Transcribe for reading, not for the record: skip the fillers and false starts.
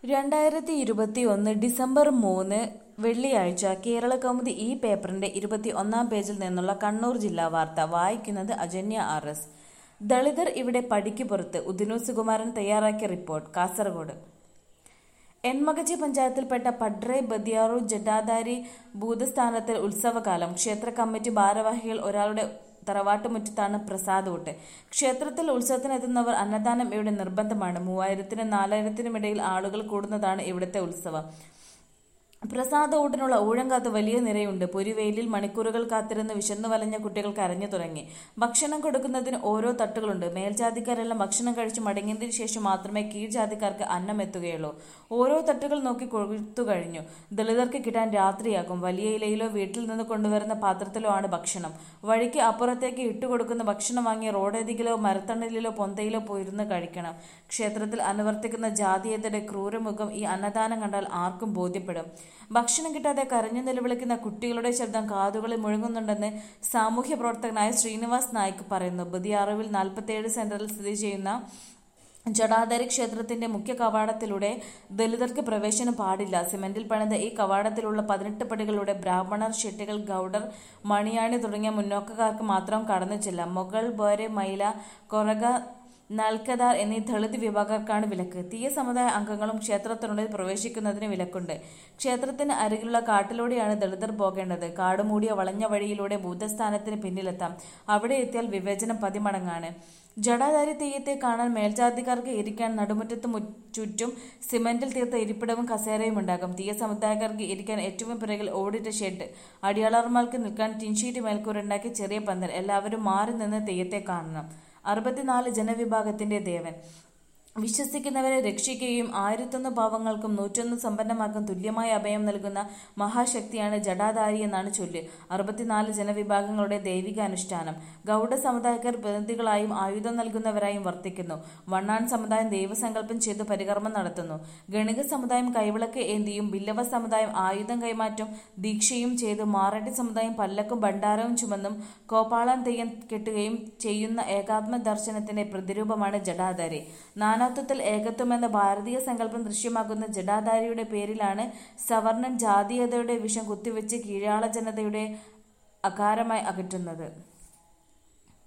2021 December 3 വെള്ളിയാഴ്ച കേരളകൗമുദി ഈ പേപ്പറിന്റെ 21-ാം പേജിൽ നിന്നുള്ള കണ്ണൂർ ജില്ലാ വാർത്ത വായിക്കുന്നത് അജന്യ RS. ദളിതർ ഇവിടെ പടിക്ക് പുറത്ത്. ഉദിനൂർ സുകുമാരൻ തയ്യാറാക്കിയ റിപ്പോർട്ട്. കാസർഗോഡ് എൻമകജി പഞ്ചായത്തിൽപ്പെട്ട പഡ്രെ ബദിയാറു ജഡാധാരി ഭൂതസ്ഥാനത്തിൽ ഉത്സവകാലം. ക്ഷേത്ര കമ്മിറ്റി ഭാരവാഹികൾ ഒരാളുടെ തറവാട്ടുമുറ്റത്താണ് പ്രസാദൂട്ട്. ക്ഷേത്രത്തിൽ ഉത്സവത്തിനെത്തുന്നവർ അന്നദാനം ഇവിടെ നിർബന്ധമാണ്. 3000-നും 4000-നും ഇടയിൽ ആളുകൾ കൂടുന്നതാണ് ഇവിടുത്തെ ഉത്സവം. പ്രസാദ ഊട്ടിനുള്ള ഊഴം കാത്ത് വലിയ നിരയുണ്ട്. പൊരിവെയിലിൽ മണിക്കൂറുകൾ കാത്തിരുന്ന് വിശന്നു വലഞ്ഞ കുട്ടികൾ കരഞ്ഞു തുടങ്ങി. ഭക്ഷണം കൊടുക്കുന്നതിന് ഓരോ തട്ടുകളുണ്ട്. മേൽജാതിക്കാരെല്ലാം ഭക്ഷണം കഴിച്ച് മടങ്ങിയതിനു ശേഷം മാത്രമേ കീഴ്ജാതിക്കാർക്ക് അന്നം എത്തുകയുള്ളൂ. ഓരോ തട്ടുകൾ നോക്കി കൊഴുത്തു കഴിഞ്ഞു. ദളിതർക്ക് കിട്ടാൻ രാത്രിയാകും. വലിയ ഇലയിലോ വീട്ടിൽ നിന്ന് കൊണ്ടുവരുന്ന പാത്രത്തിലോ ആണ് ഭക്ഷണം. വഴിക്ക് അപ്പുറത്തേക്ക് ഇട്ടുകൊടുക്കുന്ന ഭക്ഷണം വാങ്ങി റോഡരികിലോ മരത്തണലിലോ പൊന്തയിലോ പോയിരുന്ന് കഴിക്കണം. ക്ഷേത്രത്തിൽ അനുവർത്തിക്കുന്ന ജാതീയതയുടെ ക്രൂരമുഖം ഈ അന്നദാനം കണ്ടാൽ ആർക്കും ബോധ്യപ്പെടും. ഭക്ഷണം കിട്ടാതെ കരഞ്ഞു നിലവിളിക്കുന്ന കുട്ടികളുടെ ശബ്ദം കാതുകളിൽ മുഴങ്ങുന്നുണ്ടെന്ന് സാമൂഹ്യ പ്രവർത്തകനായ ശ്രീനിവാസ് നായിക് പറയുന്നു. ബദിയാറുവിൽ 47 സെന്ററിൽ സ്ഥിതി ചെയ്യുന്ന ജഡാധാരി ക്ഷേത്രത്തിന്റെ മുഖ്യ കവാടത്തിലൂടെ ദളിതർക്ക് പ്രവേശനം പാടില്ല. സിമന്റിൽ പണിത ഈ കവാടത്തിലുള്ള 18 പടികളിലൂടെ ബ്രാഹ്മണർ, ഷെട്ടികൾ, ഗൌഡർ, മണിയാണി തുടങ്ങിയ മുന്നോക്കക്കാർക്ക് മാത്രം കടന്നു ചെല്ലാം. മൊഗൾ, ബോരെ, മൈല, കൊറഗ, നൽക്കദാർ എന്നീ ദളിത് വിഭാഗക്കാർക്കാണ് വിലക്ക്. തീയ സമുദായ അംഗങ്ങളും ക്ഷേത്രത്തിനുള്ളിൽ പ്രവേശിക്കുന്നതിന് വിലക്കുണ്ട്. ക്ഷേത്രത്തിന് അരികിലുള്ള കാട്ടിലൂടെയാണ് ദളിതർ പോകേണ്ടത്. കാടുമൂടിയ വളഞ്ഞ വഴിയിലൂടെ ഭൂതസ്ഥാനത്തിന് പിന്നിലെത്താം. അവിടെ എത്തിയാൽ വിവേചനം പതിമടങ്ങാണ്. ജഡാധാരി തെയ്യത്തെ കാണാൻ മേൽജാതിക്കാർക്ക് ഇരിക്കാൻ നടുമുറ്റത്ത് ചുറ്റും സിമന്റിൽ തീർത്ത ഇരിപ്പിടവും കസേരയും ഉണ്ടാകും. തീയ സമുദായക്കാർക്ക് ഇരിക്കാൻ ഏറ്റവും പിറകിൽ ഓടിട്ട ഷെഡ്, അടിയാളർമാർക്ക് നിൽക്കാൻ ടിൻഷീറ്റ് മേൽക്കൂരുണ്ടാക്കി ചെറിയ പന്തൽ. എല്ലാവരും മാറി നിന്ന് തെയ്യത്തെ കാണണം. 64 ജനവിഭാഗത്തിന്റെ ദേവൻ. വിശ്വസിക്കുന്നവരെ രക്ഷിക്കുകയും 1001 പാവങ്ങൾക്കും 101 സമ്പന്നമാർക്കും തുല്യമായ അഭയം നൽകുന്ന മഹാശക്തിയാണ് ജഡാധാരി എന്നാണ് ചൊല്ല്. 64 ജനവിഭാഗങ്ങളുടെ ദൈവിക അനുഷ്ഠാനം. ഗൌഡ സമുദായക്കാർ പ്രതിനിധികളായും ആയുധം നൽകുന്നവരായും വർത്തിക്കുന്നു. വണ്ണാൻ സമുദായം ദൈവസങ്കല്പം ചെയ്തു പരികർമ്മം നടത്തുന്നു. ഗണിക സമുദായം കൈവിളക്ക് ഏന്തിയും, ബില്ലവ സമുദായം ആയുധം കൈമാറ്റം ദീക്ഷയും ചെയ്തു, മാറാട്ടി സമുദായം പല്ലക്കും ഭണ്ഡാരവും ചുമന്നും കോപ്പാളൻ തെയ്യം കെട്ടുകയും ചെയ്യുന്ന ഏകാത്മ ദർശനത്തിന്റെ പ്രതിരൂപമാണ് ജഡാധാരി. നാനാത്വത്തിൽ ഏകത്വം എന്ന ഭാരതീയ സങ്കല്പം ദൃശ്യമാക്കുന്ന ജഡാധാരിയുടെ പേരിലാണ് സവർണൻ ജാതീയതയുടെ വിഷം കുത്തിവെച്ച് കീഴാള ജനതയുടെ അകാരമായി അകറ്റുന്നത്.